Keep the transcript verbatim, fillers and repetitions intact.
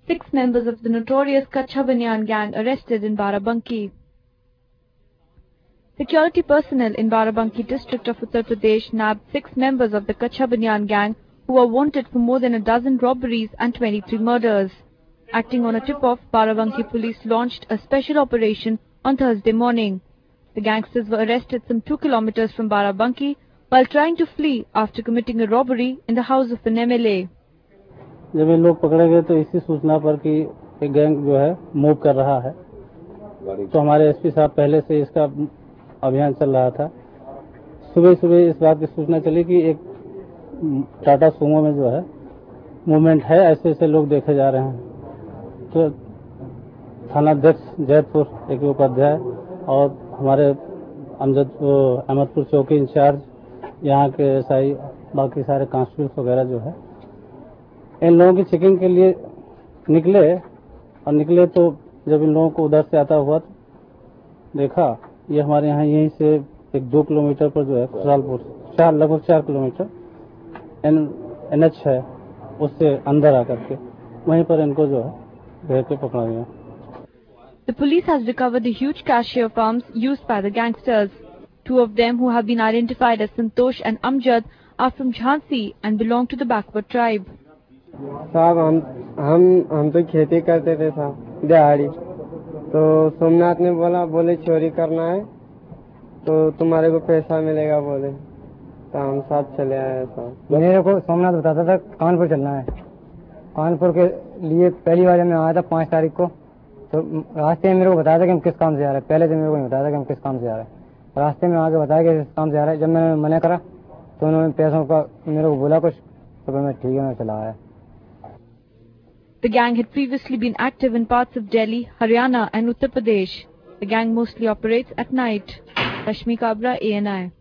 Six members of the notorious Kacha Banyan gang arrested in Barabanki. Security personnel in Barabanki district of Uttar Pradesh nabbed six members of the Kacha Banyan gang who were wanted for more than a dozen robberies and twenty-three murders. Acting on a tip-off, Barabanki police launched a special operation on Thursday morning. The gangsters were arrested some two kilometers from Barabanki while trying to flee after committing a robbery in the house of an M L A. जब ये लोग पकड़े गए तो इसी सूचना पर कि एक गैंग जो है मूव कर रहा है, तो हमारे एसपी साहब पहले से इसका अभियान चल रहा था। सुबह सुबह इस बात की सूचना चली कि एक टाटा सूमो में जो है मूवमेंट है, ऐसे ऐसे लोग देखे जा रहे हैं। तो थानाध्यक्ष जैतपुर एक उपाध्याय और हमारे अमजद अहमदपुर चौकी इंचार्ज, यहाँ के एसआई, बाकी सारे कांस्टेबल्स वगैरह जो है इन लोगों की चेकिंग के लिए निकले और निकले तो जब इन लोगों को उधर से आता हुआ तो देखा ये हमारे यहाँ यहीं से एक दो किलोमीटर पर जो है खुशहालपुर चार लगभग चार किलोमीटर एन एन एच है, उससे अंदर आकर के वहीं पर इनको जो है घेर के पकड़ा गया। The police has recovered the huge cache of arms used by the gangsters. Two of them, who have been identified as Santosh and Amjad, are from Jhansi and belong to the backward tribe. साहब हम हम हम तो खेती करते थे साहब दिहाड़ी, तो सोमनाथ ने बोला बोले चोरी करना है तो तुम्हारे को पैसा मिलेगा बोले, तो हम साथ चले आए साहब। मेरे को सोमनाथ बताता था कानपुर चलना है, कानपुर के लिए पहली बार मैं आया था पाँच तारीख को, तो रास्ते में मेरे को बताया था कि हम किस काम से जा रहे हैं। पहले दिन मेरे को नहीं बताया था कि हम किस काम से जा रहे हैं, रास्ते में आके बताया कि किस काम से जा रहे हैं। जब मैंने मना करा तो उन्होंने पैसों का मेरे को बोला कुछ, तो फिर मैं ठीक है मैं चला आया। The gang had previously been active in parts of Delhi, Haryana and Uttar Pradesh. The gang mostly operates at night. Rashmi Kabra, A N I.